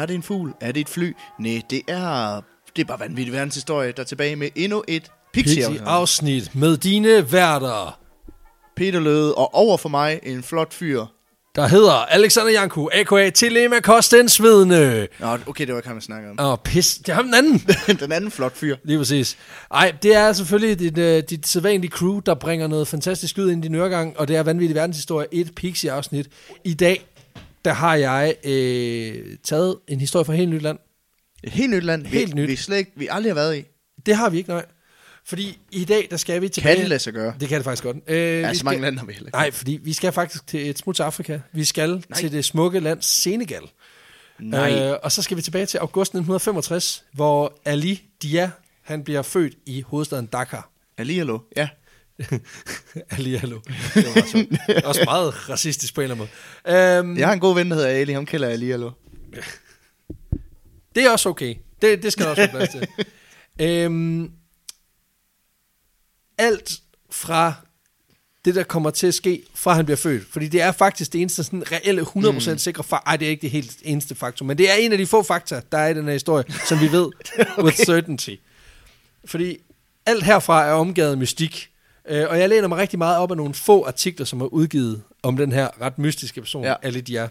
Er det en fugl? Er det et fly? Nej, det er bare vanvittig verdenshistorie, der er tilbage med endnu et Pixie-afsnit med dine værter. Peter Løde, og over for mig en flot fyr, der hedder Alexander Janku, a.k.a. Telemakost den svedende. Nå, okay, det var ikke ham, jeg snakkede om. Åh, pis. Det er ham den anden. Den anden flot fyr. Lige præcis. Ej, det er selvfølgelig dit sædvanlige crew, der bringer noget fantastisk ud ind i din øregang, og det er vanvittig verdenshistorie, et Pixie-afsnit. I dag, der har jeg taget en historie fra helt nyt land. Et helt nyt land. Helt nyt. Vi aldrig har været i. Det har vi ikke, nej. Fordi i dag, der skal vi tilbage... Kan det lade sig gøre? Det kan det faktisk godt. Så mange lande har vi heller ikke. Nej, fordi vi skal faktisk til et smut til Afrika. Vi skal til det smukke land Senegal. Og så skal vi tilbage til august 1965, hvor Ali Dia, han bliver født i hovedstaden Dakar. Ali Allo, ja. Ali Allo. Det var også meget racistisk på en eller anden måde. Jeg har en god ven, der hedder Ali. Han kalder Ali Allo. Det er også okay. Det skal der også være plads til. Alt fra det, der kommer til at ske, fra han bliver født. Fordi det er faktisk det eneste sådan reelle 100% sikre faktum. Ej, det er ikke det helt eneste faktum, men det er en af de få fakta, der er i den her historie, som vi ved okay. With certainty. Fordi alt herfra er omgivet af mystik. Og jeg læner mig rigtig meget op af nogle få artikler, som er udgivet om den her ret mystiske person, Ali Dia.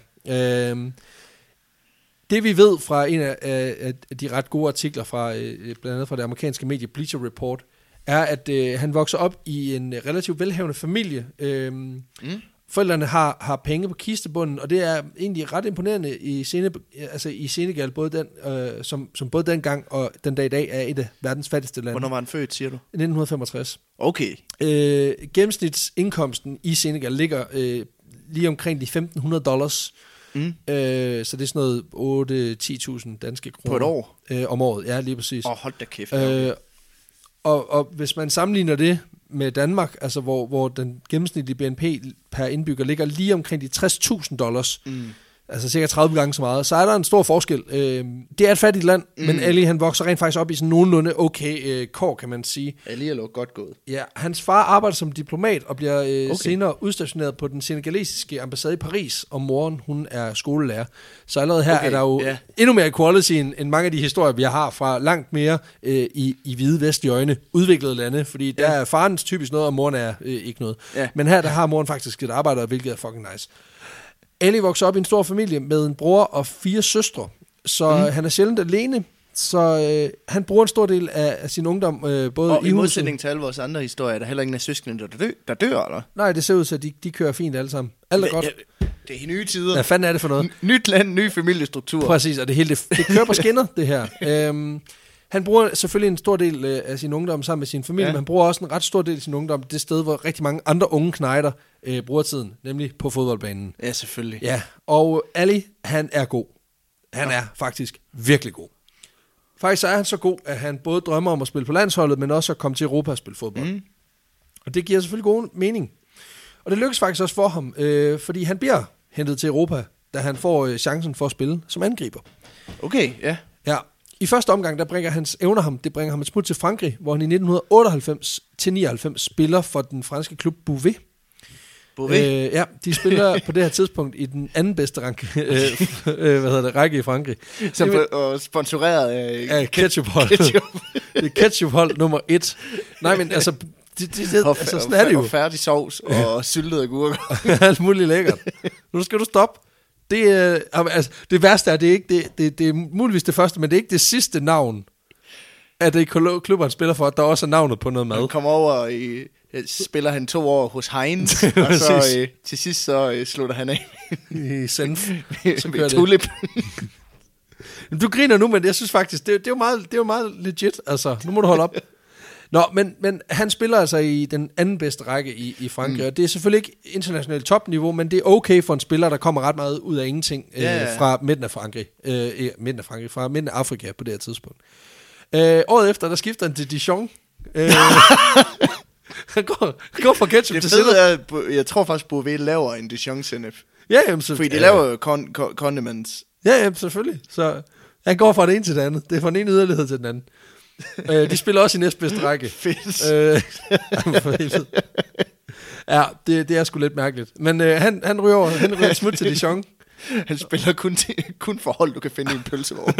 Det vi ved fra en af de ret gode artikler, fra blandt andet fra det amerikanske medie Bleacher Report, er, at han vokser op i en relativt velhavende familie. Forældrene har penge på kistebunden, og det er egentlig ret imponerende i Senegal, både den, som både dengang og den dag i dag er et af verdens fattigste lande. Hvornår var han født, siger du? 1965. Okay. Gennemsnitsindkomsten i Senegal ligger lige omkring de $1,500. Så det er sådan noget 8-10.000 danske kroner. På et år? Om året, ja, lige præcis. Hold da kæft. Og hvis man sammenligner det med Danmark, altså hvor den gennemsnitlige BNP per indbygger ligger lige omkring de $60.000, altså cirka 30 gange så meget, så er der en stor forskel. Det er et fattigt land, men Ali, han vokser rent faktisk op i sådan nogenlunde okay kår, kan man sige. Ali er godt gået. Ja, hans far arbejder som diplomat og bliver senere udstationeret på den senegalesiske ambassade i Paris, og moren, hun er skolelærer. Så allerede her er der jo endnu mere equality end mange af de historier, vi har fra langt mere i hvide vestlige øjne udviklede lande, fordi der er farens typisk noget, og moren er ikke noget. Ja. Men her der har moren faktisk et arbejde, hvilket er fucking nice. Ali vokser op i en stor familie med en bror og 4 søstre, så han er sjældent alene, så han bruger en stor del af sin ungdom både og i modsætning til alle vores andre historier, der heller ingen af søskende, der dør, eller? Nej, det ser ud til, at de kører fint alle sammen. Alt er godt. Det er nye tider. Hvad fanden er det for noget? Nyt land, ny familiestruktur. Præcis, og det hele det kører på skinner, det her. Han bruger selvfølgelig en stor del af sin ungdom sammen med sin familie, men han bruger også en ret stor del af sin ungdom det sted, hvor rigtig mange andre unge knejder bruger tiden, nemlig på fodboldbanen. Ja, selvfølgelig. Ja, og Ali, han er god. Han er faktisk virkelig god. Faktisk så er han så god, at han både drømmer om at spille på landsholdet, men også at komme til Europa og spille fodbold. Og det giver selvfølgelig god mening. Og det lykkes faktisk også for ham, fordi han bliver hentet til Europa, da han får chancen for at spille som angriber. Okay, ja. Ja. I første omgang, der bringer hans evner ham, det bringer ham et smut til Frankrig, hvor han i 1998 til 99 spiller for den franske klub Beauvais. Ja, de spiller på det her tidspunkt i den anden bedste række i Frankrig. Og sponsoreret af ketchuphold. Det er ketchuphold nummer 1. Nej, men altså, altså sådan er det jo. Og færdig sovs og syltede agurker. Alt muligt lækkert. Nu skal du stoppe. Det værste er, det er ikke det er muligvis det første, men det er ikke det sidste navn, at det klubber han spiller for, at der også er navnet på noget mad. Han kommer over spiller han 2 år hos Heinz, og så til sidst så slutter han af i Senf. Så Tulip. Du griner nu, men jeg synes faktisk, det er jo meget legit. Altså, nu må du holde op. Nå, men han spiller altså i den anden bedste række i Frankrig, og det er selvfølgelig ikke internationalt topniveau, men det er okay for en spiller, der kommer ret meget ud af ingenting fra midten af Frankrig, fra midten af Afrika på det her tidspunkt. Året efter, der skifter han til Dijon. Han går fra ketchup til sennep. Jeg tror faktisk, Beauvais laver en Dijon sennep. Ja, jamen, fordi de laver condiments. Ja, jamen, selvfølgelig. Så han går fra det ene til det andet. Det er fra den ene yderlighed til den anden. De spiller også i næstbedste række. Ja, det er sgu lidt mærkeligt. Men han ryger smut til Dijon. Han spiller kun for hold, du kan finde i en pølsevogn.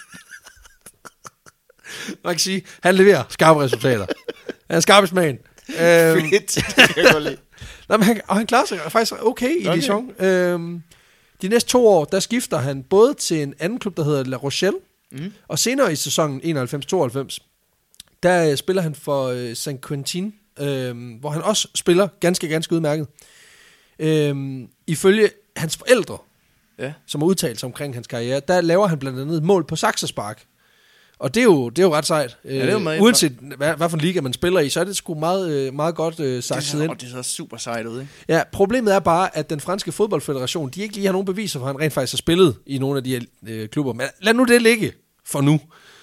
Man kan sige, han leverer skarpe resultater. Han er skarpesmagen. Fedt, det kan jeg godt lide. Nej, men han klarer sig faktisk okay i Dijon. De næste 2 år, der skifter han både til en anden klub, der hedder La Rochelle, og senere i sæsonen 91-92, der spiller han for Saint-Quentin, hvor han også spiller ganske udmærket. Ifølge hans forældre, som har udtalt sig omkring hans karriere, der laver han blandt andet mål på saksespark. Og det er jo ret sejt. Uanset hvad for en liga man spiller i, så er det sgu meget godt sakset ind. Og det er så super sejt ud, ikke? Ja, problemet er bare, at den franske fodboldfederation, de ikke lige har nogen beviser for, at han rent faktisk har spillet i nogle af de her klubber. Men lad nu det ligge for nu.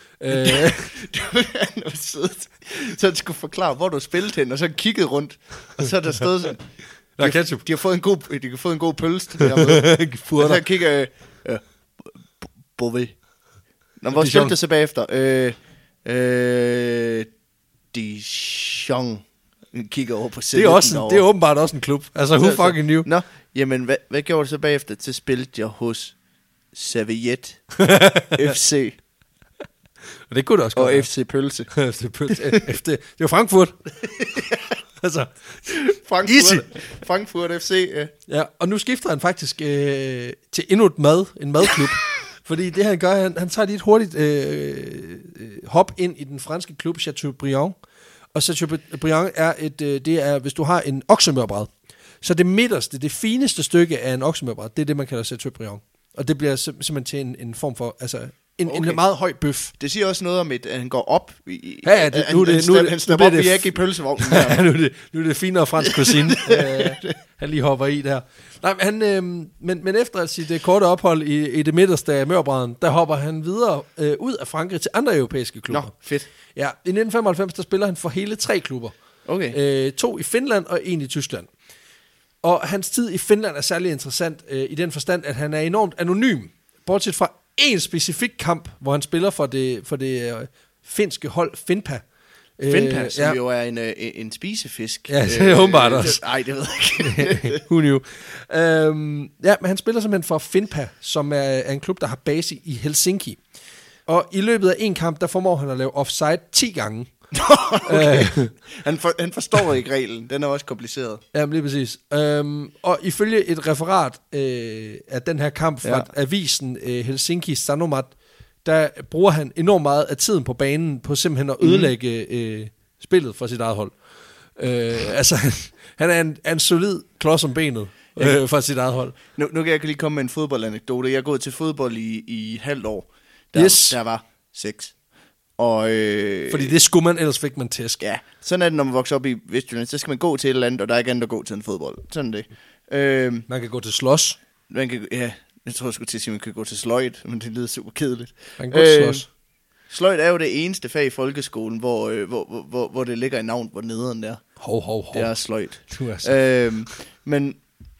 Så han skulle forklare, hvor du spillede hen, og så kiggede rundt, og så er der stået sådan... De har fået en god pølse til det her med. Og så kigger Beauvais. Nå, hvor spilte det så bagefter? Dijon kigger over på C19. Det er åbenbart også en klub. Altså, who fucking knew? Nå, jamen, hvad gjorde det så bagefter? Så spilte jeg hos Serviette FC. Og det kunne det også godt. Og FC Pølse. Det var Frankfurt. Altså, Frankfurt FC. Ja, og nu skifter han faktisk til endnu en madklub. Fordi det han gør, han tager lige et hurtigt hop ind i den franske klub Chateaubriand. Og Chateaubriand er hvis du har en oksemørbræd, så det midterste, det fineste stykke af en oksemørbræd, det er det, man kalder Chateaubriand. Og det bliver simpelthen til en form for, altså en meget høj bøf. Det siger også noget om, at han går op i... Ja, han snapper op i ikke i pølsevognen. Ja, nu er det finere fransk cuisine. Han lige hopper i der. Nej, men efter sit korte ophold i det midterste af mørbræden, der hopper han videre ud af Frankrig til andre europæiske klubber. Nå, fedt. Ja, i 1995, der spiller han for hele 3 klubber. Okay. 2 i Finland og 1 i Tyskland. Og hans tid i Finland er særlig interessant i den forstand, at han er enormt anonym. Bortset fra en specifik kamp, hvor han spiller for det finske hold Finpa. Finpa, som jo er en spisefisk. Ja, det er åbenbart også. Nej, det ved jeg ikke. Who knew? Ja, men han spiller simpelthen for Finpa, som er en klub, der har base i Helsinki. Og i løbet af en kamp, der formår han at lave offside 10 gange. Okay. Han forstår ikke reglen. Den er også kompliceret. Ja, lige præcis. Og ifølge et referat af den her kamp fra avisen Helsinki Sanomat, der bruger han enormt meget af tiden på banen på simpelthen at ødelægge spillet for sit eget hold. Altså, han er en solid klods om benet for sit eget hold. Nu kan jeg lige komme med en fodboldanekdote. Jeg er gået til fodbold i halvt år. Der var 6. Og, fordi det skulle man, ellers fik man tæsk. Ja, sådan er det, når man vokser op i Vestjylland. Så skal man gå til et eller andet, og der er ikke andet at gå til en fodbold. Sådan det. Man kan gå til slås. Jeg tror, jeg skulle til at sige, at man kan gå til sløjt, men det lyder super kedeligt. Man kan gå til slås. Sløjt er jo det eneste fag i folkeskolen, hvor det ligger i navn, hvor nederen der. Hov. Det er sløjt. Men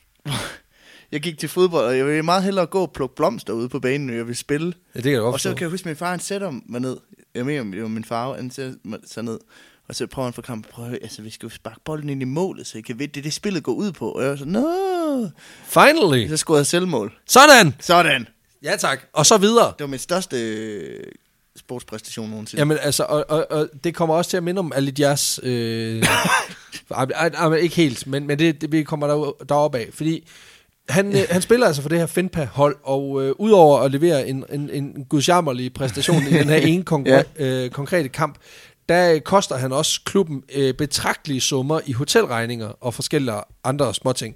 jeg gik til fodbold, og jeg ville meget hellere gå og plukke blomster ude på banen, når jeg ville spille. Ja, det kan jeg godt og så kan jeg huske, at min far, han sætter mig ned. Jeg mener, det var min far, han sætter sig ned. Og så prøver han for kampen, vi skal jo sparke bolden ind i målet, så I kan vide, det spillet går ud på. Og jeg var sådan, no. Finally. Så scorede jeg selvmål. Sådan. Ja, tak. Og så videre. Det var min største sportspræstation nogensinde. Jamen altså, og det kommer også til at minde om Alidias. Ikke helt, men vi kommer deroppe af. Fordi han spiller altså for det her Finpa-hold, og udover at levere en gudsjammerlig præstation i den her ene konkrete kamp, der koster han også klubben betragtelige summer i hotelregninger og forskellige andre småting.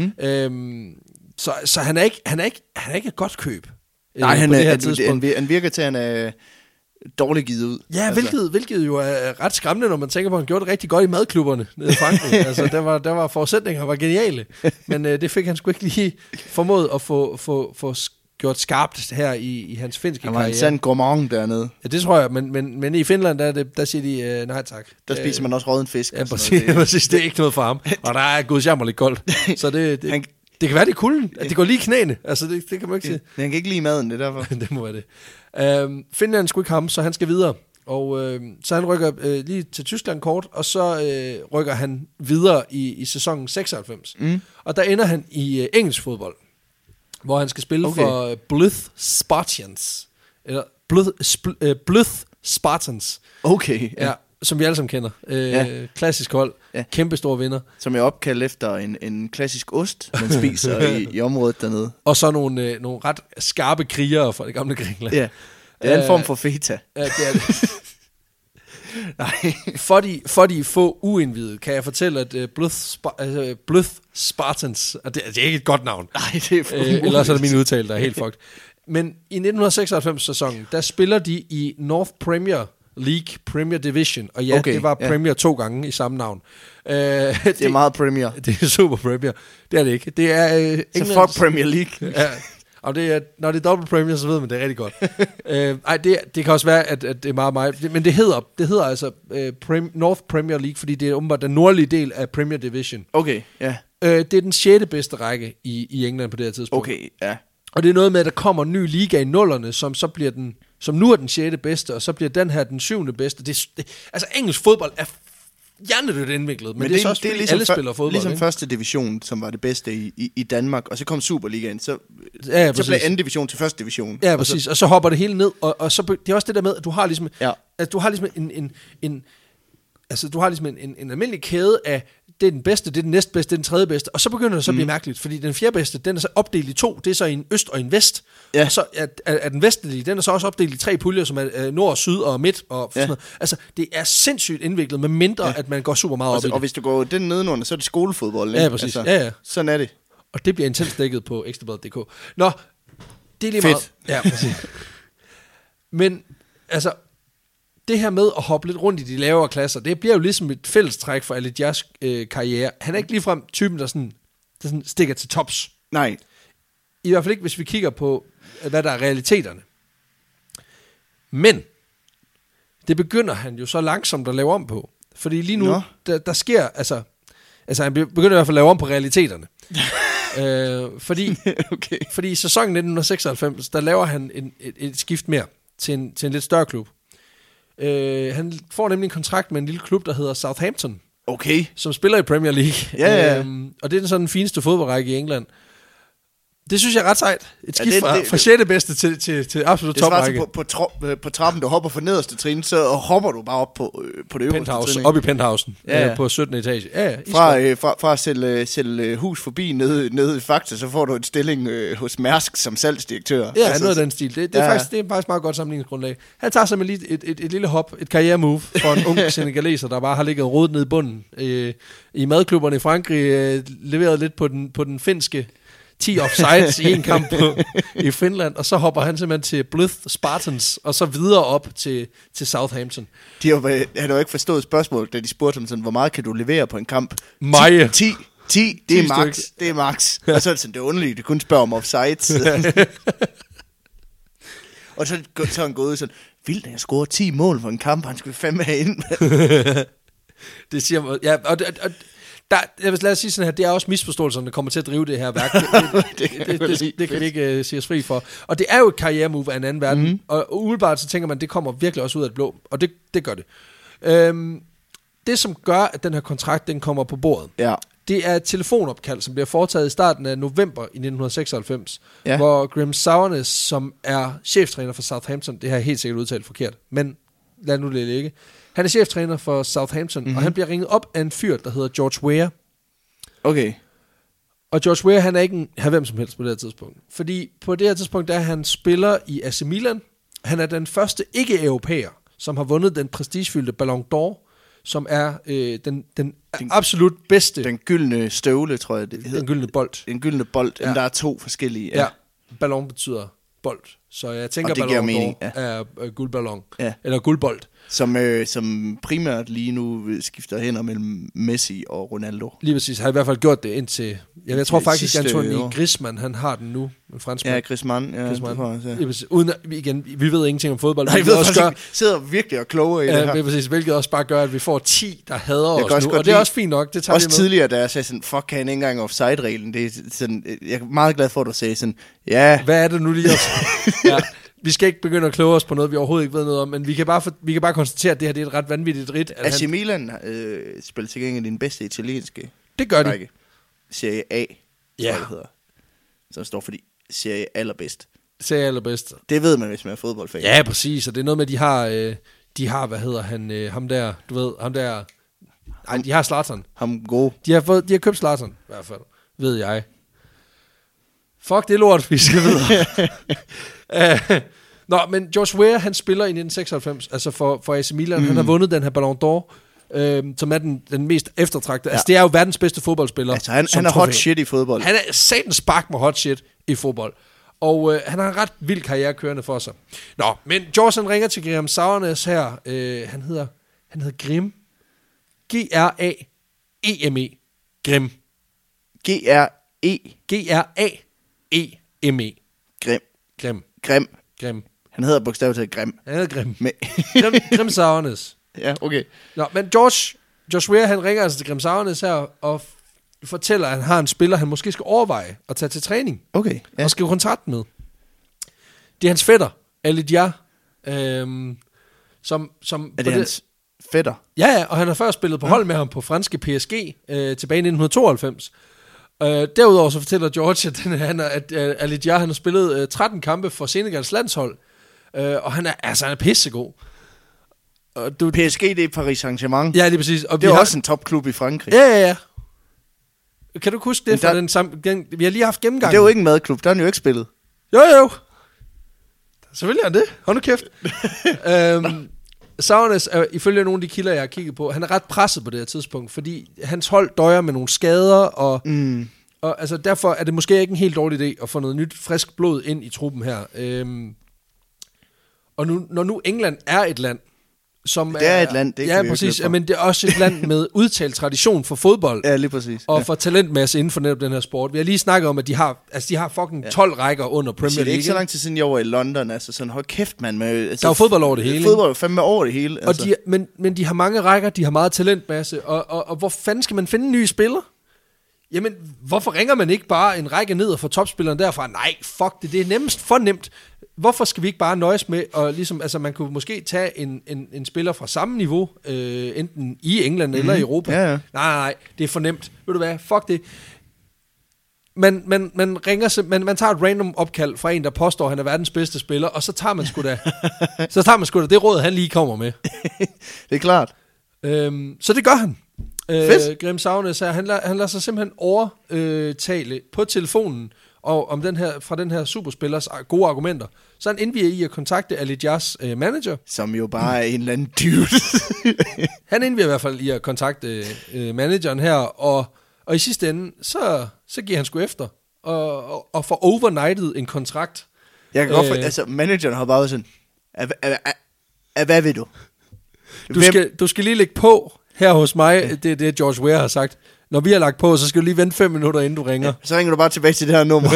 Så han er ikke et godt køb. Nej, han virker til, at han er dårligt givet ud. Ja, hvilket jo er ret skræmmende, når man tænker på, at han gjorde det rigtig godt i madklubberne nede i Frankrig. Altså, der var forudsætninger, der var geniale. Men det fik han sgu ikke lige formået at få gjort skarpt her i hans finske karriere. Han var en sand gourmand dernede. Ja, det tror jeg, men i Finland, der siger de nej tak. Der spiser man også rådden fisk. Ja, præcis. Det er ikke noget for ham. Og der er gudsjammerligt koldt. Så det kan være, det er kulden. At det går lige i knæene. Altså, det kan man ikke sige. Han kan ikke lide maden, det er derfor. Det må være det. Finland skulle ikke ham, så han skal videre. Og så han rykker lige til Tyskland kort, og så rykker han videre i sæsonen 96. Og der ender han i engelsk fodbold. hvor han skal spille for Blyth Spartans. Eller Blyth Spartans. Okay. Ja, som vi alle sammen kender. Klassisk hold. Ja. Kæmpe store vinder. Som er opkaldt efter en klassisk ost, man spiser i området dernede. Og så nogle ret skarpe krigere fra det gamle Grækenland. Ja, det er en form for feta. Ja, det er det. Nej. For de få uindvidede, kan jeg fortælle, at Blyth Spartans, og det er ikke et godt navn. Nej, det er ellers er det min udtale, der er helt fucked. Men i 1996-sæsonen, der spiller de i North Premier League, Premier Division, og det var Premier 2 gange i samme navn. Det er meget Premier. Det er super Premier. Det er det ikke. Det er Englands... Så fuck Premier League. Ja. Og når det er double Premier, så ved man, det er rigtig godt. Det kan også være, at det er meget... Men det hedder altså North Premier League, fordi det er åbenbart den nordlige del af Premier Division. Okay, ja. Det er den 6. bedste række i England på det her tidspunkt. Okay, ja. Og det er noget med, at der kommer en ny liga i nullerne, som nu er den 6. bedste, og så bliver den her den 7. bedste. Altså engelsk fodbold er hjernedødt indviklet, men det er så også, ligesom alle spiller fodbold. Ligesom ikke? Første division, som var det bedste i Danmark, og så kom Superligaen, så blev anden division til første division. Ja, præcis, og så hopper det hele ned, og så det er også det der med, at du har ligesom, du har ligesom en almindelig kæde af, det er den bedste, det er den næstbedste, det er den tredje bedste, og så begynder det så at blive mærkeligt, fordi den 4. bedste, den er så opdelt i 2, det er så en øst og en vest, og så er den vestlige, den er så også opdelt i 3 puljer, som er nord, syd og midt, og sådan noget. Altså, det er sindssygt indviklet, med mindre, at man går super meget op i det. Og hvis du går den nedenunder, så er det skolefodbold, ikke? Ja, præcis. Altså, sådan er det. Og det bliver intens dækket på ekstrabladet.dk. Nå, det er lige meget. Ja, præcis. Men, altså, det her med at hoppe lidt rundt i de lavere klasser, det bliver jo ligesom et fællestræk for Ali Dias karriere. Han er ikke ligefrem typen, der sådan stikker til tops. Nej. I hvert fald ikke, hvis vi kigger på, hvad der er realiteterne. Men det begynder han jo så langsomt at lave om på. Fordi lige nu, der sker, altså han begynder i hvert fald at lave om på realiteterne. Fordi i sæsonen 1996, der laver han et skift mere til en lidt større klub. Han får nemlig en kontrakt med en lille klub, der hedder Southampton. Okay. Som spiller i Premier League. Ja. Og det er sådan den fineste fodboldrække i England. Det synes jeg er ret sejt. Et skift fra 6. bedste til absolut toprække. Det svarer på trappen, du hopper fra nederste trin, så hopper du bare op på det øverste trin. Op i penthousen på 17. etage. Ja, fra at sælge hus forbi nede i Fakta, så får du en stilling hos Mærsk som salgsdirektør. Ja, altså, noget af den stil. Det er faktisk meget godt sammenligningsgrundlag. Han tager sig med lige et lille hop, et karrieremove for en ung senegaleser, der bare har ligget rodet nede i bunden. I madklubberne i Frankrig leveret lidt på den finske 10 offsides i en kamp i Finland, og så hopper han simpelthen til Blyth Spartans, og så videre op til Southampton. Han har jo ikke forstået spørgsmålet, da de spurgte ham sådan, hvor meget kan du levere på en kamp? 10, det er max. Det er max. Og så er det sådan, det er underligt, du kun spørger om offsides. Og så er han gået sådan, vildt, jeg scorer 10 mål for en kamp, han skal fandme have ind. Det siger man, ja, og lad os sige sådan her, det er også misforståelserne, der kommer til at drive det her værk. Det kan vi ikke sige os fri for. Og det er jo et karrieremove af en anden verden, og umiddelbart så tænker man, det kommer virkelig også ud af det blå, og det gør det. Det som gør, at den her kontrakt, den kommer på bordet, det er et telefonopkald, som bliver foretaget i starten af november i 1996, hvor Graham Souness, som er cheftræner for Southampton, det har jeg helt sikkert udtalt forkert, men lad nu det ligge. Han er cheftræner for Southampton, og han bliver ringet op af en fyr, der hedder George Weah. Okay. Og George Weah, han er ikke hvem som helst på det her tidspunkt. Fordi på det her tidspunkt, der han spiller i AC Milan. Han er den første ikke-europæer, som har vundet den prestigefyldte Ballon d'Or, som er den absolut bedste. Den gyldne støvle, tror jeg det hedder. Den gyldne bold. Den gyldne bold. Ja. Der er 2 forskellige. Ja, ballon betyder bold. Så jeg tænker, Ballon d'Or er guldballon. Ja. Eller guldbold. Som primært lige nu skifter hænder mellem Messi og Ronaldo. Lige præcis. Har i hvert fald gjort det indtil... Jeg tror faktisk, at Antoine Griezmann, han har den nu. En franskmand. Ja, Griezmann. Uden igen, vi ved ingenting om fodbold. Nej, vi sidder virkelig og kloger i det her. Ja, præcis. Hvilket også bare gør, at vi får 10, der hader os nu. Og det er også fint nok. Det tager også tidligere, da jeg sagde sådan, fuck, kan han ikke engang offside-reglen. Det er sådan, jeg er meget glad for, at du sagde sådan, ja... Hvad er det nu lige også? Ja. Vi skal ikke begynde at kloge os på noget, vi overhovedet ikke ved noget om, men vi kan bare konstatere, at det her det er et ret vanvittigt ridt. AC Milan spiller til gengæld den bedste italienske. Det gør de. Serie A, tror jeg det hedder. Som står fordi serie allerbedst. Serie allerbedst. Det ved man, hvis man er fodboldfan. Ja, præcis. Og det er noget med, de har, hvad hedder han, ham der, du ved, ham der... Nej, de har Zlatan. Ham gode. De har købt Zlatan, i hvert fald, ved jeg. Fuck, det er lort, vi skal videre. Nå, men George Weah, han spiller i 1996, altså for AC Milan. Han har vundet den her Ballon d'Or, som er den mest eftertragtede. Ja. Altså, det er jo verdens bedste fodboldspiller. Altså, han er hot shit i fodbold. Han er satans spark med hot shit i fodbold. Og han har en ret vild karriere kørende for sig. Nå, men George ringer til Graham Souness her. Han hedder Grim. G-R-A-E-M-E. Grim. G-R-E. G-R-A-E-M-E. Grim. Han hedder bogstaveligt talt Grim. Han hedder Grim. Grim Souness. Ja, okay. Nå, men George Weah, han ringer altså til Graham Souness her, og fortæller, at han har en spiller, han måske skal overveje at tage til træning. Okay. Ja. Og skrive kontrakt med. Det er hans fætter, Ali Dia. Som er det hans fætter? Ja, og han har først spillet på hold med ham på franske PSG tilbage i 1992. Derudover så fortæller George, at Ali Dia, han har spillet 13 kampe for Senegals landshold. Og han er pissegod. PSG, det er Paris Saint-Germain. Ja, lige præcis. Og det er også en topklub i Frankrig. Ja. Kan du huske det fra den samme... Vi har lige haft gennemgang. Det er jo ikke en madklub, der har han jo ikke spillet. Jo. Selvfølgelig er det. Hold nu kæft. Souness er ifølge nogle af de kilder, jeg har kigget på, han er ret presset på det her tidspunkt, fordi hans hold døjer med nogle skader, og altså, derfor er det måske ikke en helt dårlig idé at få noget nyt, frisk blod ind i truppen her. Og når nu England er et land, som det er et land, det ja, præcis, men det er også et land med udtalt tradition for fodbold. Ja, lige præcis. Og for talentmasse inden for netop den her sport. Vi har lige snakket om, at de har fucking 12 rækker under Premier League. Det er ikke så lang tid siden, jeg var i London, altså sådan, hold kæft, man. Altså, der er fodbold over det hele. Fodbold er fandme over det hele. Altså. Og men de har mange rækker, de har meget talentmasse, og hvor fanden skal man finde en ny spiller? Jamen, hvorfor ringer man ikke bare en række ned og får topspilleren derfra? Nej, fuck det, det er nemmest for nemt. Hvorfor skal vi ikke bare nøjes med, og ligesom, altså man kunne måske tage en spiller fra samme niveau, enten i England eller i Europa. Ja. Nej, det er for nemt. Ved du hvad, fuck det. Man tager et random opkald fra en, der påstår, at han er verdens bedste spiller, og så tager man sgu da, det råd, han lige kommer med. Det er klart. Så det gør han. Graham Souness her, han lader sig simpelthen overtale på telefonen og om fra den her superspillers gode argumenter. Så han indviger i at kontakte Ali Dias manager. Som jo bare er en eller anden dude. Han indviger i hvert fald i at kontakte manageren her, og i sidste ende, så giver han sgu efter og får overnightet en kontrakt. Jeg kan godt altså manageren har bare sådan, hvad vil du? Du skal lige lægge på her hos mig, det er det George Weah har sagt. Når vi har lagt på, så skal du lige vente 5 minutter, inden du ringer. Så ringer du bare tilbage til det her nummer.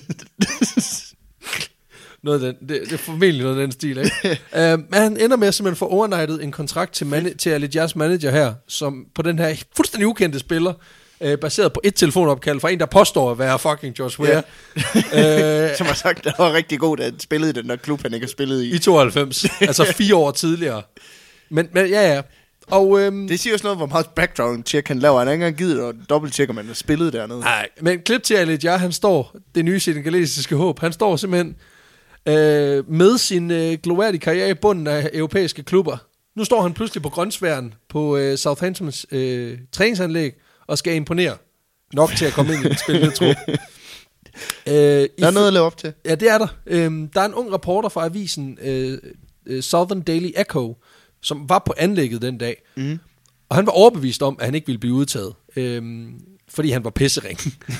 Det er formentlig noget af den stil, ikke? Men han ender med at simpelthen få overnightet en kontrakt til Ali Dias manager her, som på den her fuldstændig ukendte spiller, baseret på et telefonopkald fra en, der påstår at være fucking George Weah. Som har sagt, der var rigtig god, at han spillede i den der klub, han ikke har spillet i. I 92, altså 4 år tidligere. Men ja. Og, det siger også noget, hvor meget background-check han laver. Han har ikke engang givet at dobbelt-check, om han har spillet dernede. Nej, men klip til Ali Dia, han står, det nye senegalesiske håb, han står simpelthen med sin gloværdige karriere i bunden af europæiske klubber. Nu står han pludselig på grønsværen på Southamptons træningsanlæg og skal imponere nok til at komme ind i den spillende trup. Der er noget at leve op til. Ja, det er der. Der er en ung reporter fra avisen Southern Daily Echo, som var på anlægget den dag. Og han var overbevist om, at han ikke ville blive udtaget. Fordi han var pissering.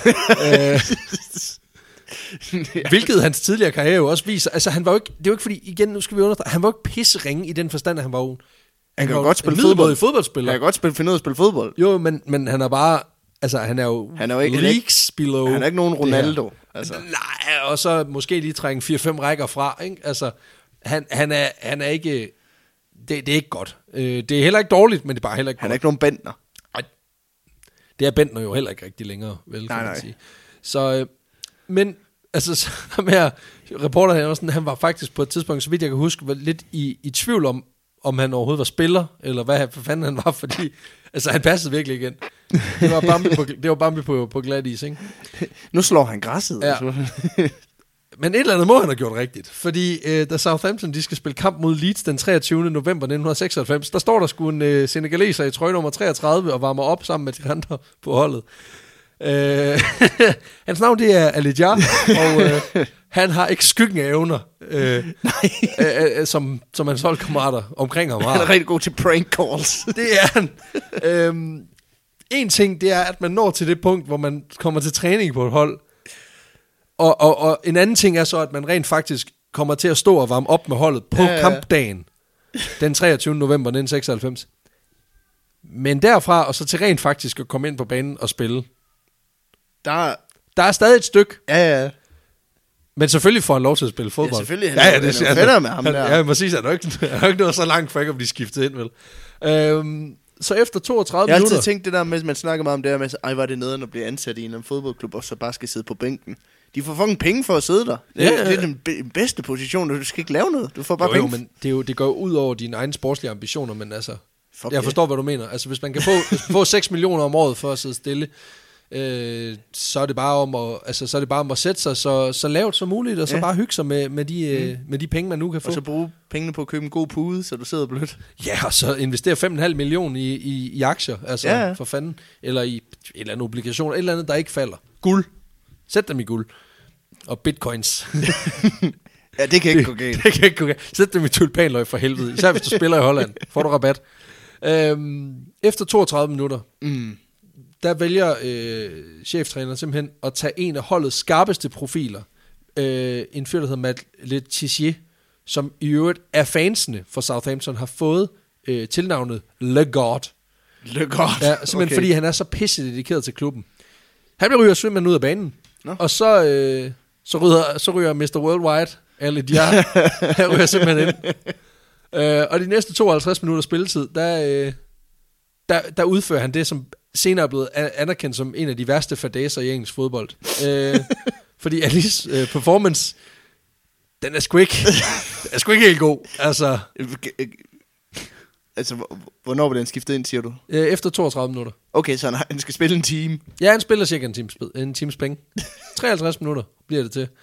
Hvilket hans tidligere karriere jo også viser. Altså, han var jo ikke, det er jo ikke fordi, igen, nu skal vi understrege, han var jo ikke pissering i den forstand, at han var jo... Han kan jo godt spille fodbold. Fodboldspiller. Han kan godt finde ud af at spille fodbold. Jo, men han er bare... Altså, han er jo ikke leagues below. Han er ikke nogen Ronaldo. Altså. Nej, og så måske lige trænge 4-5 rækker fra, ikke? Altså, han er ikke... Det er ikke godt. Det er heller ikke dårligt, men det er bare heller ikke Han er ikke nogen Bentner. Det er Bentner jo heller ikke rigtig længere, vel, kan man sige. Så, men, altså, som her reporteren, han var faktisk på et tidspunkt, så vidt jeg kan huske, var lidt i tvivl om han overhovedet var spiller, eller hvad fanden han var, fordi, altså, han passede virkelig igen. Det var Bambi på glat is, ikke? Nu slår han græsset. Ja. Men et eller andet må han have gjort rigtigt, fordi da Southampton de skal spille kamp mod Leeds den 23. november 1996, der står der sgu en senegaleser i trøje nummer 33 og varmer op sammen med de andre på holdet. Hans navn det er Ali Dia, og han har ikke skyggen af evner, som hans holdkammerater omkring ham har. Han er rigtig god til prank calls. Det er han. En ting, det er, at man når til det punkt, hvor man kommer til træning på et hold, og en anden ting er så, at man rent faktisk kommer til at stå og varme op med holdet på kampdagen, den 23. november 1996. Men derfra, og så til rent faktisk at komme ind på banen og spille, der er stadig et stykke. Ja. Men selvfølgelig får han lov til at spille fodbold. Ja, selvfølgelig. Han er fætter med ham der. Ja, jeg må sige, at han er ikke noget så langt for ikke at blive skiftet ind, vel? Så efter 32 minutter... Jeg har altid tænkt det der med, man snakker meget om det der med, var det nederen at blive ansat i en fodboldklub, og så bare skal sidde på bænken. De får fucking penge for at sidde der. Det er den bedste position, du skal ikke lave noget. Du får bare penge. Men det går ud over dine egne sportslige ambitioner, men altså... Jeg forstår, hvad du mener. Altså, hvis man kan få 6 millioner om året for at sidde stille, så er det bare om at sætte sig så lavt som muligt, og så bare hygge sig med de penge, man nu kan få. Og så bruge pengene på at købe en god pude, så du sidder blødt. Ja, og så investere 5,5 millioner i aktier, altså for fanden, eller i et eller andet obligation, et eller andet, der ikke falder. Guld. Sæt dem i guld. Og bitcoins. Ja, det kan ikke gå galt. Det kan ikke gå galt. Sæt dem i tulpanløg for helvede, især hvis du spiller i Holland. Får du rabat. Efter 32 minutter, der vælger cheftræneren simpelthen at tage en af holdets skarpeste profiler. En fyr, der hedder Matt Le Tissier, som i øvrigt af fansene for Southampton har fået tilnavnet Le God. Le God? Ja, simpelthen fordi han er så pisse dedikeret til klubben. Han ryger simpelthen ud af banen. Og så ryger Mr. Worldwide, Ali Dia, han ryger simpelthen ind. Og de næste 52 minutter spilletid, der udfører han det, som senere er blevet anerkendt som en af de værste fadæser i engelsk fodbold. Fordi Alis performance, den er sgu ikke helt god. Altså, hvornår vil den skiftet ind, siger du? Efter 32 minutter. Okay, så han skal spille en time. Ja, han spiller cirka en times penge. 53 minutter bliver det til.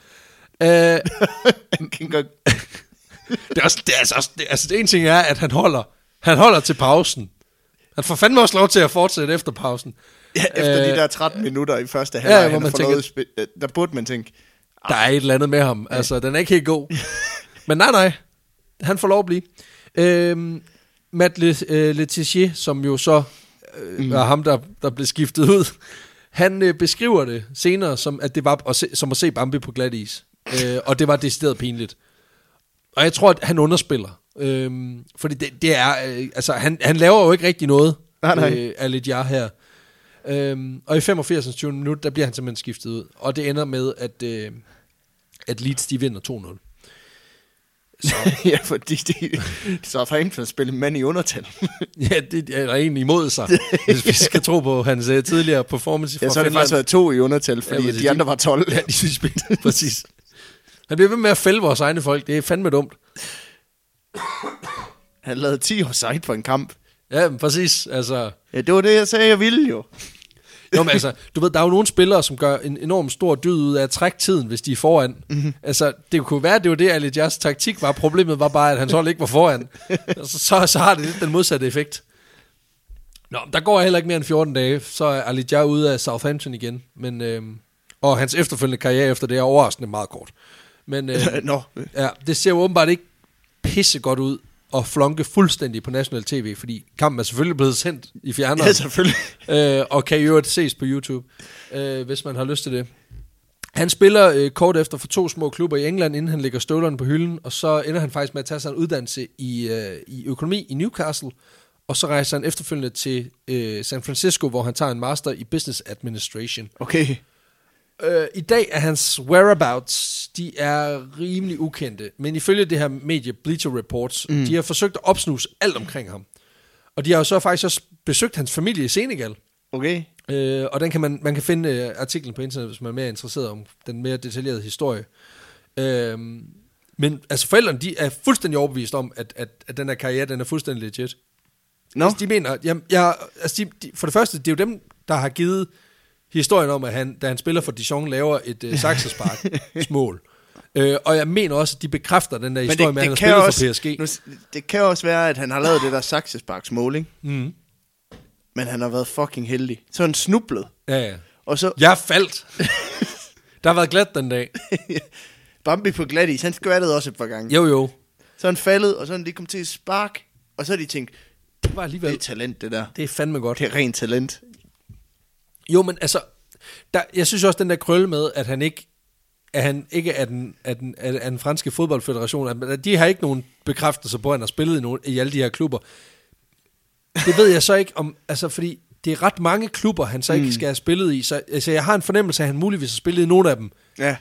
Det ene ting er, at han holder til pausen. Han får fandme også lov til at fortsætte efter pausen. Ja, efter de der 13 minutter i første halvleg, hvor man tænker, der burde man tænke, der er et eller andet med ham. Altså, den er ikke helt god. Men nej, han får lov at blive. Matt Le Tissier, som jo så var ham, der blev skiftet ud, han beskriver det senere, som at det var som at se Bambi på glat is. Og det var decideret pinligt. Og jeg tror, at han underspiller. Fordi det er... altså, han laver jo ikke rigtig noget af lidt her. Og i 85. 20. minut, der bliver han simpelthen skiftet ud. Og det ender med, at Leeds, de vinder 2-0. Så. Ja, fordi så har han spillet mand i undertal. Ja, det er egentlig imod sig, hvis vi skal tro på hans tidligere performance fra Finland. Ja, så har det faktisk været 2 i undertal, fordi de andre var 12. Ja, de synes præcis. Han bliver ved med at fælde vores egne folk. Det er fandme dumt. Han lavede 10 offside for en kamp. Ja, præcis. Altså. Ja, det var det, jeg sagde, jeg ville jo. Jo, men altså, du ved, der er jo nogle spillere, som gør en enorm stor dyd ud af at trække tiden, hvis de er foran. Mm-hmm. Altså, det kunne være, det var det, Ali Dias taktik var. Problemet var bare, at hans hold ikke var foran. Så har det lidt den modsatte effekt. Nå, der går heller ikke mere end 14 dage, så er Ali Dia ude af Southampton igen. Men, og hans efterfølgende karriere efter det er overraskende meget kort. Men ja, det ser jo åbenbart ikke pisse godt ud og flonke fuldstændig på national tv, fordi kampen er selvfølgelig blevet sendt i fjerneren. Ja, selvfølgelig. Og kan jo ses på YouTube, hvis man har lyst til det. Han spiller kort efter for 2 små klubber i England, inden han lægger støvlerne på hylden, og så ender han faktisk med at tage sig en uddannelse i økonomi i Newcastle, og så rejser han efterfølgende til San Francisco, hvor han tager en master i business administration. Okay. I dag er hans whereabouts, de er rimelig ukendte, men ifølge det her medie Bleacher Reports, de har forsøgt at opsnuse alt omkring ham. Og de har jo så faktisk også besøgt hans familie i Senegal. Okay. Og den kan man kan finde artiklen på internet, hvis man er mere interesseret om den mere detaljerede historie. Men altså forældrene, de er fuldstændig overbevist om, at den her karriere, den er fuldstændig legit. No. Altså, de mener, for det første, det er jo dem, der har givet historien om, at da han spiller for Dijon, laver et saksespark mål. Og jeg mener også, at de bekræfter den der historie med, at han har spillet også, for PSG. Det kan også være, at han har lavet det der saksesparksmål, ikke? Mm. Men han har været fucking heldig. Så han snublet. Ja. Og så... Jeg faldt. Der har været glat den dag. Bambi på glatis, han skvattede også et par gange. Jo. Så han faldet, og så han lige kom til at spark. Og så har de tænkt, det var alligevel... Det er talent, det der. Det er fandme godt. Det er rent talent. Jo, men altså... jeg synes også, den der krølle med, at han ikke er den franske fodboldfederation, at de har ikke nogen bekræftelser på, at han har spillet i alle de her klubber. Det ved jeg så ikke om... Altså, fordi det er ret mange klubber, han så ikke skal have spillet i. Så altså, jeg har en fornemmelse af, at han muligvis har spillet i nogle af dem. Ja.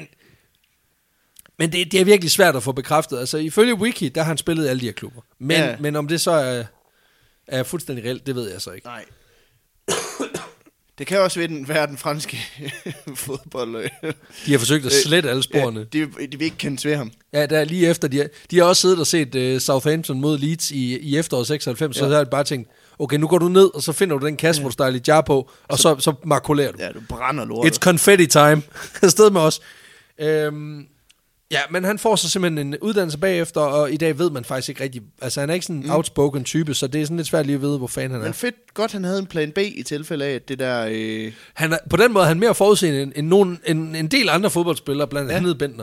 Men det er virkelig svært at få bekræftet. Altså, ifølge Wiki, der har han spillet i alle de her klubber. Men om det så er fuldstændig reelt, det ved jeg så ikke. Nej. Det kan også være den franske fodbold. De har forsøgt at slette alle sporene. De vil ikke kendes ved ham. Ja, der er lige efter. De har også siddet og set Southampton mod Leeds i efteråret 96, så har de bare tænkt, okay, nu går du ned, og så finder du den kasse, hvor du står lidt jar på, og så makulerer du. Ja, du brænder lortet. It's confetti time. Afsted med os. Ja, men han får så simpelthen en uddannelse bagefter, og i dag ved man faktisk ikke rigtig... Altså, han er ikke sådan en outspoken type, så det er sådan lidt svært lige at vide, hvor fanden han er. Men fedt, godt han havde en plan B i tilfælde af, at det der... Han er, på den måde er han mere forudseende end en del andre fodboldspillere, blandt andet Bentner.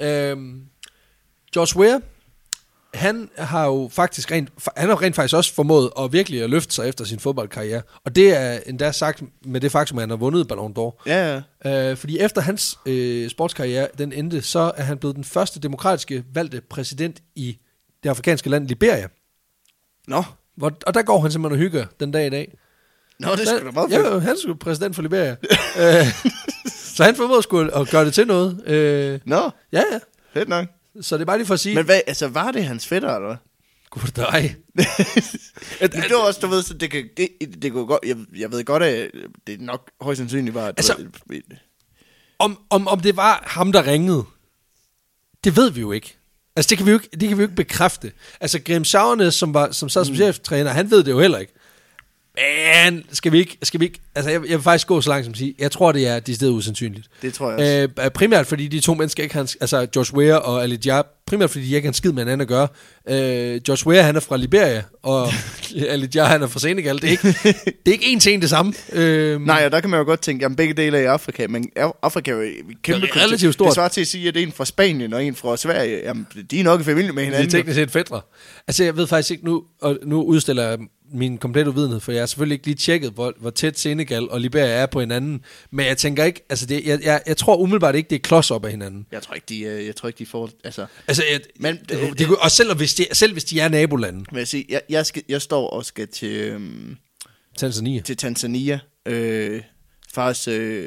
George Weah, han har jo faktisk rent faktisk også formået at virkelig at løfte sig efter sin fodboldkarriere. Og det er endda sagt med det faktum, at han har vundet Ballon d'Or. Ja. Fordi efter hans sportskarriere, den endte, så er han blevet den første demokratiske valgte præsident i det afrikanske land Liberia. Nå. Og der går han simpelthen og hygger den dag i dag. Nå, det skulle da meget fedt. Ja, han skulle præsident for Liberia. Så han formåede skulle at gøre det til noget. Nå. Ja. Fedt nok. Så det er bare lige for at sige... Men hvad, altså, var det hans fætter, eller hvad? Gud dig. Det var også, du ved, så det kunne godt... Jeg ved godt, at det nok højst sandsynligt var... Altså, om det var ham, der ringede, det ved vi jo ikke. Altså, det kan vi jo ikke bekræfte. Altså, Graham Souness, som sad som cheftræner, han ved det jo heller ikke. Men skal vi ikke, altså jeg vil faktisk gå så langt som at sige, jeg tror det er decideret usandsynligt. Det tror jeg også. Primært fordi de to mennesker ikke har, altså George Weah og Ali Dia, primært fordi de ikke har en skid med hinanden at gøre. George Weah, han er fra Liberia, og Ali Dia, han er fra Senegal. Det er ikke en til en det samme. Nej, og der kan man jo godt tænke, jamen begge dele er i Afrika, men Afrika er jo kæmpe relativt stort. Det svarer til at sige, at det er en fra Spanien og en fra Sverige. Jamen, de er nok i familie med hinanden. Det er teknisk set fætre. Altså jeg ved faktisk ikke nu, og nu udstiller jeg min komplette uvidenhed, for jeg har selvfølgelig ikke lige tjekket, hvor tæt Senegal og Liberia er på hinanden, men jeg tænker ikke, altså jeg tror umiddelbart ikke, det er klods op af hinanden. Jeg tror ikke, de får, altså men, og selv hvis de er nabolande. Men jeg står og skal til Tanzania. Til Tanzania, faktisk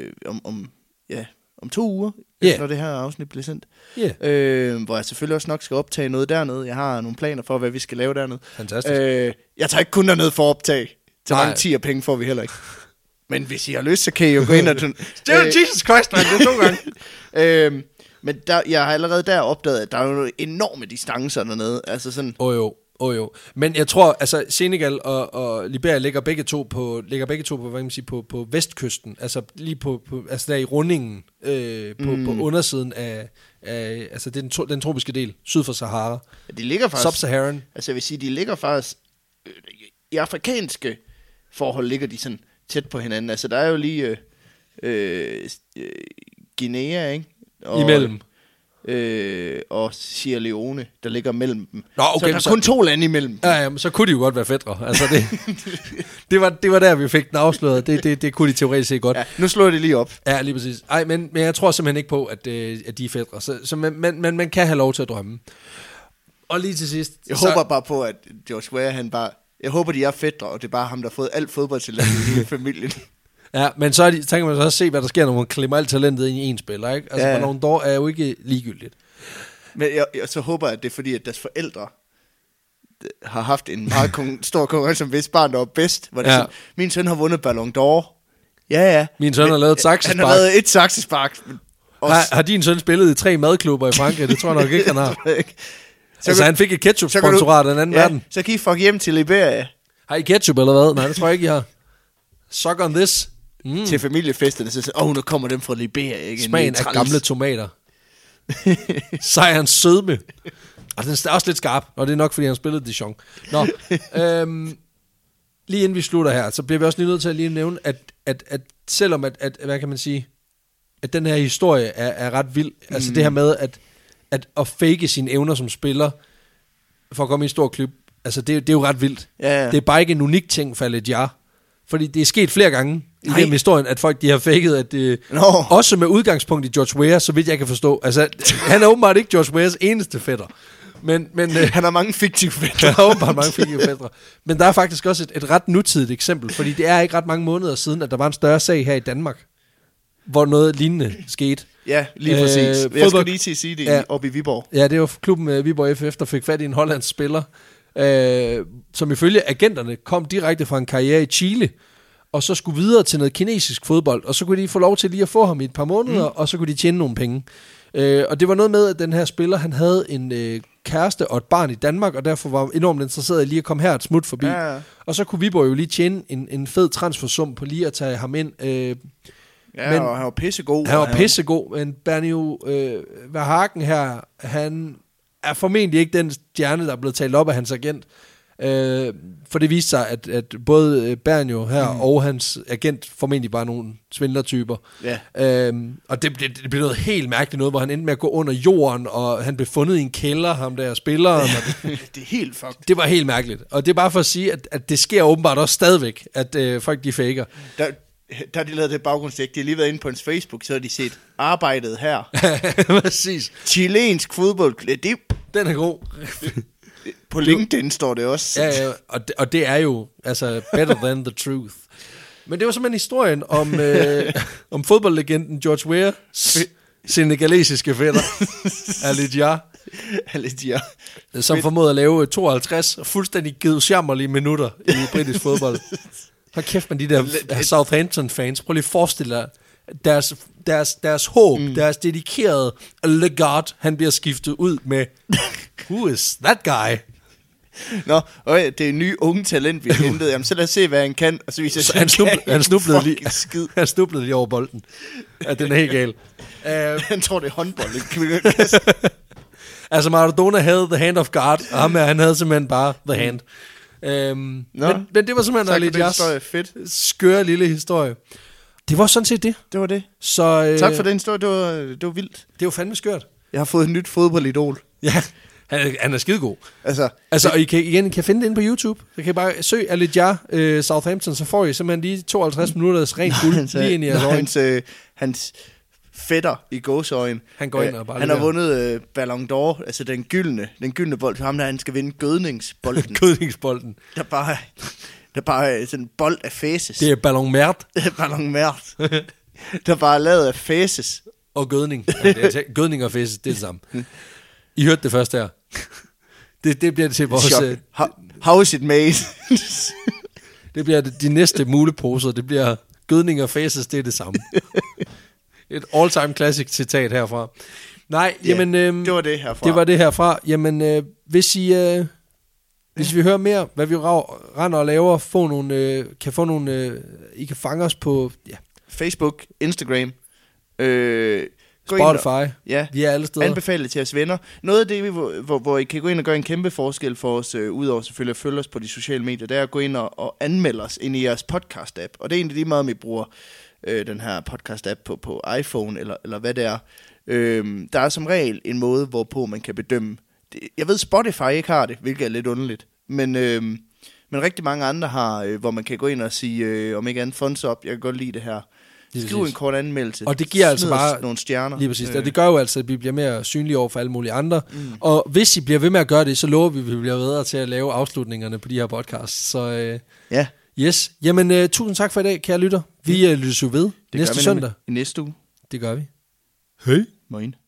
om 2 uger, når det her afsnit bliver sendt. Hvor jeg selvfølgelig også nok skal optage noget dernede. Jeg har nogle planer for, hvad vi skal lave dernede. Fantastisk. Jeg tager ikke kun dernede for at optage. Så mange 10 penge får vi heller ikke. Men hvis I har lyst, så kan I jo gå ind og... Jesus Christ, det er 2 gange. Men jeg har allerede der opdaget, at der er jo enorme distancer dernede. Altså sådan... Jo. Men jeg tror, altså Senegal og Liberia ligger begge to på, hvad kan man sige, på vestkysten, altså lige på altså der i rundingen på undersiden af altså det er den tropiske del syd for Sahara. Ja, de ligger faktisk Sub-Saharan. Altså jeg vil sige, de ligger faktisk i afrikanske forhold ligger de sådan tæt på hinanden. Altså der er jo lige Guinea, ikke? Imellem. Og Sierra Leone, der ligger mellem dem. Nå, okay, så der er kun 2 lande imellem. Ja, men så kunne de jo godt være fætre. Altså det var der, vi fik den afsløret. Det kunne de teoretisk set godt. Ja, nu slår det lige op. Ja, lige præcis. Ej, men jeg tror simpelthen ikke på, at de er fætre. Så man kan have lov til at drømme. Og lige til sidst... Jeg håber bare på, at George Weah, jeg håber, de er fætre, og det er bare ham, der har fået alt fodboldtalent i hele familien. Ja, men så kan man så også se, hvad der sker, når man klemmer alt talentet ind i en spiller, ikke? Altså, Ballon d'Or er jo ikke ligegyldigt. Men jeg så håber, at det er fordi, at deres forældre har haft en meget stor konkurrence om, hvis barn der var bedst. Hvor det sådan, min søn har vundet Ballon d'Or. Ja. Min søn har lavet et saksespark. Han har lavet et saksespark. Har din søn spillet i 3 madklubber i Frankrig? Det tror jeg nok ikke, han har. Altså, han fik et ketchup-sponsorat af den anden verden. Så kan I fuck hjem til Liberia. Har I ketchup eller hvad? Nej, det tror jeg ikke, I har. Suck on this. Til familiefesterne, så nu kommer dem fra Liberia. Ikke? Smagen af gamle tomater. Sejrens sødme. Og den er også lidt skarp, og det er nok, fordi han spillede Dijon. Nå, lige inden vi slutter her, så bliver vi også nødt til at lige nævne, at selvom at hvad kan man sige, at den her historie er ret vild, altså det her med, at fake sine evner som spiller, for at komme i en stor klub, altså det er jo ret vildt. Ja. Det er bare ikke en unik ting for Lejar, fordi det er sket flere gange i den historien, at folk de har faket, at det, også med udgangspunkt i George Weah, så vidt jeg kan forstå. Altså, han er åbenbart ikke George Weahs eneste fætter. Men han har mange fiktive fætter. Han har åbenbart mange fiktive fætter. Men der er faktisk også et ret nutidigt eksempel, fordi det er ikke ret mange måneder siden, at der var en større sag her i Danmark, hvor noget lignende skete. Ja, lige præcis. Jeg skulle lige til at sige det oppe i Viborg. Ja, det var klubben Viborg FF, der fik fat i en hollandsk spiller, som ifølge agenterne kom direkte fra en karriere i Chile, og så skulle videre til noget kinesisk fodbold, og så kunne de få lov til lige at få ham i et par måneder, og så kunne de tjene nogle penge. Og det var noget med, at den her spiller, han havde en kæreste og et barn i Danmark, og derfor var enormt interesseret i lige at komme her et smut forbi. Ja. Og så kunne Viborg jo lige tjene en fed transfersum på lige at tage ham ind. Men og han var pissegod. Han var pissegod, men Bernio Verhagen her, han er formentlig ikke den stjerne, der er blevet talt op af hans agent. For det viste sig, at både Bernio her og hans agent formentlig bare nogle svindlertyper. Og det blev noget helt mærkeligt noget, hvor han endte med at gå under jorden, og han blev fundet i en kælder, ham der spilleren. Det er helt fucked. Det var helt mærkeligt. Og det er bare for at sige, at det sker åbenbart også stadigvæk, at folk de faker. Der har de lavet det baggrundsdæk. De har lige været inde på hans Facebook, så har de set arbejdet her. Præcis. Chilensk fodbold. Den er god. På LinkedIn står det også. Ja, og det er jo altså better than the truth. Men det var simpelthen historien om fodboldlegenden George Weah, senegalesiske fætter, Al-Ejjar, som formåede at lave 52 fuldstændig gedsjammerlige minutter i britisk fodbold. Hold kæft, man, de der Southampton-fans, prøv lige at forestille dig, deres håb, deres dedikerede Legard, han bliver skiftet ud med who is that guy? Nå, det er en ny unge talent, vi har hentet. Jamen, så lad os se, hvad han kan. Og så viser så han snublede lige over bolden. Ja, den er helt gal. Han tror, det er håndbold. Altså, Maradona havde the hand of God, og ham her, han havde simpelthen bare the hand. Men det var simpelthen Al-Ejjars skøre lille historie. Det var sådan set det. Det var det. Så, tak for den historie, det var vildt. Det var fandme skørt. Jeg har fået et nyt fodboldidol. Ja, han er skidegod. Altså og I kan finde det inde på YouTube. Så kan I bare søge Al-Ejjar Southampton, så får I simpelthen lige 52 minutters rent guld lige ind i jeres øjne. Hans fætter i gåseøjen. Han går ind og bare han har vundet Ballon d'Or, altså den gyldne bold. Han skal vinde gødningsbolden. Gødningsbolden. Der bare er sådan en bold af fæses. Det er Ballon Mert. Ballon Mert. Der bare er lavet af fæses. Og gødning. Gødning og fæses, det er det samme. I hørte det først her. Det bliver det til vores... How is it made? Det bliver de næste muleposer. Det bliver gødning og fæses, det er det samme. Et all-time classic citat herfra. Nej, jamen... det var det herfra. Det var det herfra. Jamen, hvis vi hører mere, hvad vi render og laver, I kan fange os på Facebook, Instagram, Spotify. Vi er alle steder. Anbefale til jeres venner. Noget af det, hvor I kan gå ind og gøre en kæmpe forskel for os, udover selvfølgelig at følge os på de sociale medier, det er at gå ind og anmelde os ind i jeres podcast-app. Og det er egentlig lige meget, om I bruger den her podcast-app på iPhone, eller hvad det er. Der er som regel en måde, hvorpå man kan bedømme. Jeg ved, Spotify ikke har det, hvilket er lidt underligt. Men rigtig mange andre har, hvor man kan gå ind og sige, om ikke andet, thumbs up, jeg kan godt lide det her. Skriv en kort anmeldelse. Og det giver altså bare nogle stjerner. Lige præcis. Og det gør jo altså, at vi bliver mere synlige over for alle mulige andre. Og hvis I bliver ved med at gøre det, så lover vi, at vi bliver bedre til at lave afslutningerne på de her podcasts. Så yes. Jamen, tusind tak for i dag, kære lytter. Vi lyttes jo ved næste søndag. I næste uge. Det gør vi. Hej. Moin.